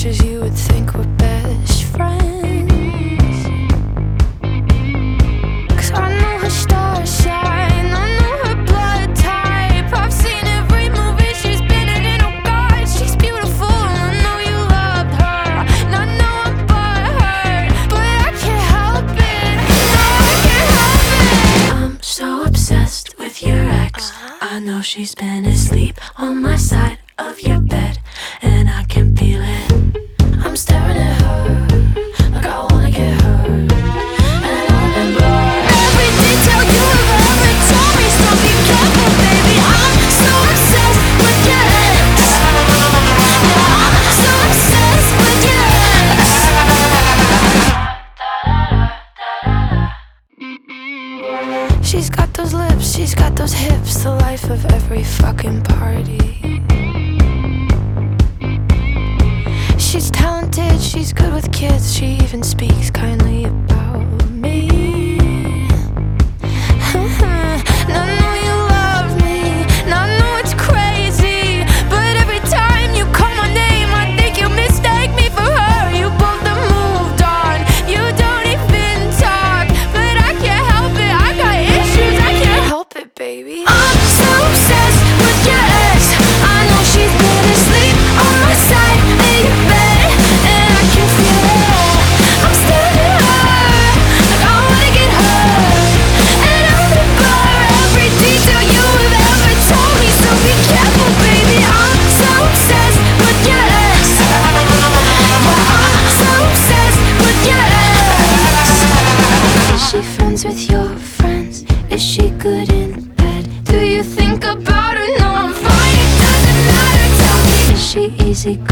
pictures you would think were best friends. 'Cause I know her star sign, I know her blood type. I've seen every movie she's been in, oh God, she's beautiful. I know you loved her, and I know I'm butthurt, but I can't help it, no, I can't help it. I'm so obsessed with your ex. I know she's been asleep on my side of your bed, and I can feel it. I'm staring at her like I wanna get hurt, and I remember every detail you have ever told me. So be careful, baby. I'm so obsessed with your ex. Yeah, I'm so obsessed with your ex. She's got those lips, she's got those hips, the life of every fucking party. She's talented, she's good with kids, she even speaks kindly about me. And I know you love me, and I know it's crazy, but every time you call my name, I think you mistake me for her. You both have moved on, you don't even talk, but I can't help it, I got issues, I can't help it, baby. I'm so obsessed with your ex. I know she's been asleep on my side of your bed, and I can feel it. I'm staring at her like I wanna get hurt, and I remember every detail you have ever told me. So be careful, baby. I'm so obsessed with your ex. I'm so obsessed with your ex. Is she friends with your friends? Is she good in bed? Do you think about her? No, I'm fine, it doesn't matter. Tell me, is she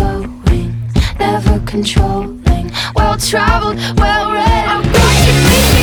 easygoing, never controlling, well-traveled, well-read? I'll bet you